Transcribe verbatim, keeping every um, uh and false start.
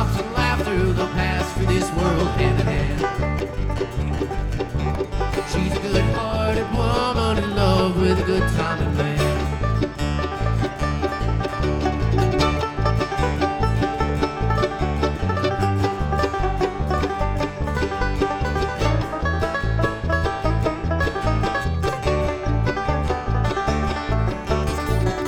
often laugh through the past for this world hand in hand. She's a good-hearted woman in love with a good time